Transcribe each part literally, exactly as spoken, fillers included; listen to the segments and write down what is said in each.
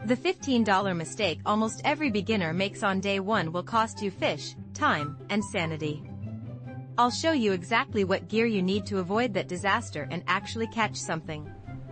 The fifteen dollar mistake almost every beginner makes on day one will cost you fish, time, and sanity. I'll show you exactly what gear you need to avoid that disaster and actually catch something.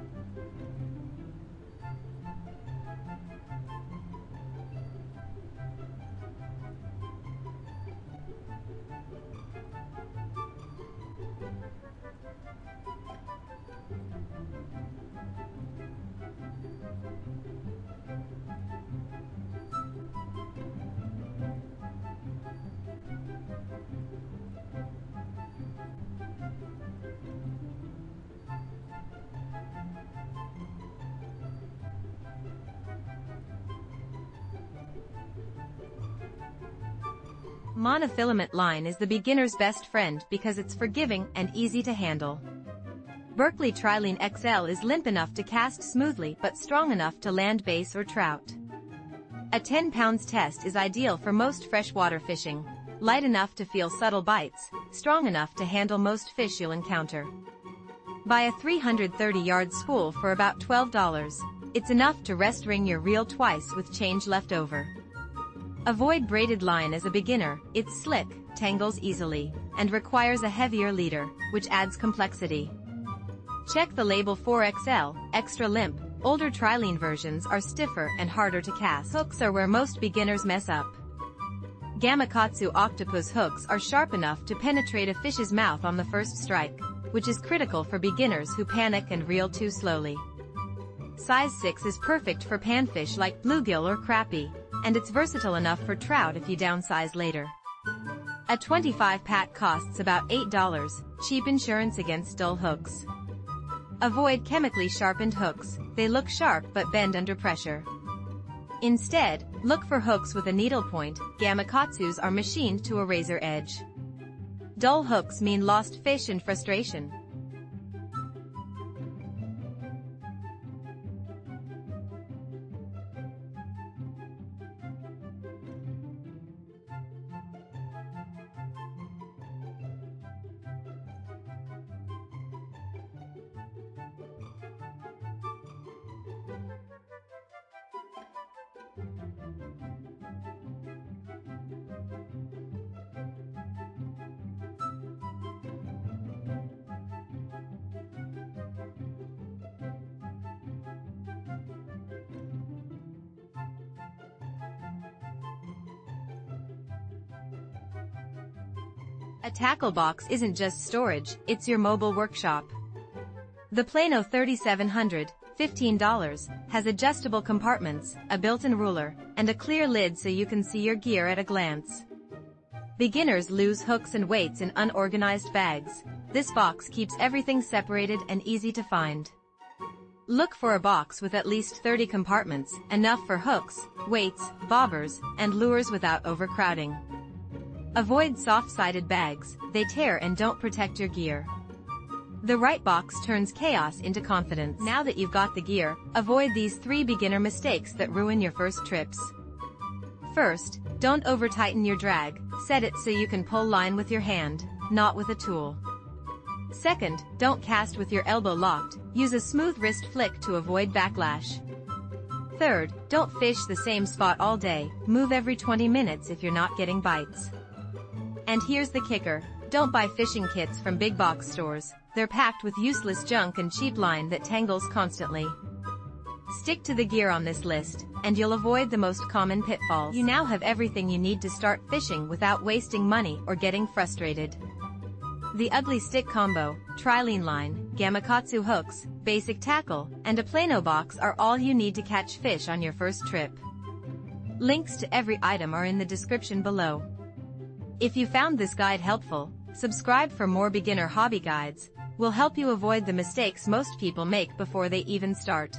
Monofilament line is the beginner's best friend because it's forgiving and easy to handle. Berkley Trilene X L is limp enough to cast smoothly but strong enough to land bass or trout. A ten pounds test is ideal for most freshwater fishing, light enough to feel subtle bites, strong enough to handle most fish you'll encounter. Buy a three hundred thirty yard spool for about twelve dollars. It's enough to rest ring your reel twice with change left over. Avoid braided line as a beginner, it's slick, tangles easily, and requires a heavier leader, which adds complexity. Check the label for X L, extra limp. Older Trilene versions are stiffer and harder to cast. Hooks are where most beginners mess up. Gamakatsu octopus hooks are sharp enough to penetrate a fish's mouth on the first strike, which is critical for beginners who panic and reel too slowly. Size six is perfect for panfish like bluegill or crappie, and it's versatile enough for trout if you downsize later. A twenty-five pack costs about eight dollars, cheap insurance against dull hooks. Avoid chemically sharpened hooks, they look sharp but bend under pressure. Instead, look for hooks with a needle point. Gamakatsus are machined to a razor edge. Dull hooks mean lost fish and frustration. A tackle box isn't just storage, it's your mobile workshop. The Plano thirty-seven hundred, fifteen dollars, has adjustable compartments, a built-in ruler, and a clear lid so you can see your gear at a glance. Beginners lose hooks and weights in unorganized bags. This box keeps everything separated and easy to find. Look for a box with at least thirty compartments, enough for hooks, weights, bobbers, and lures without overcrowding. Avoid soft-sided bags, they tear and don't protect your gear. The right box turns chaos into confidence. Now that you've got the gear, avoid these three beginner mistakes that ruin your first trips. First, don't over-tighten your drag, set it so you can pull line with your hand, not with a tool. Second, don't cast with your elbow locked, use a smooth wrist flick to avoid backlash. Third, don't fish the same spot all day, move every twenty minutes if you're not getting bites. And here's the kicker, don't buy fishing kits from big box stores, they're packed with useless junk and cheap line that tangles constantly. Stick to the gear on this list, and you'll avoid the most common pitfalls. You now have everything you need to start fishing without wasting money or getting frustrated. The Ugly Stick Combo, Trilene line, Gamakatsu hooks, basic tackle, and a Plano box are all you need to catch fish on your first trip. Links to every item are in the description below. If you found this guide helpful, subscribe for more beginner hobby guides. We'll help you avoid the mistakes most people make before they even start.